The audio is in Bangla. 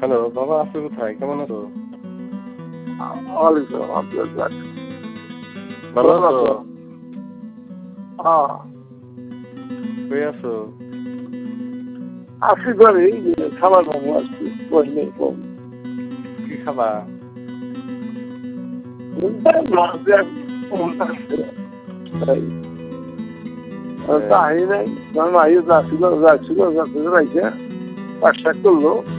হ্যালো বাবা, আপনি কোথায়? কেমন আছো? ওয়ালাইকুম আসসালাম। ভালো আছো? হ্যাঁ, কই আছো? আসি করে খাবার খাবো আসছি বই নেই কম। কি খাবা? তাই নাই, কারণ আইয়ে যাচ্ছিল রাইছে পাশ করলো।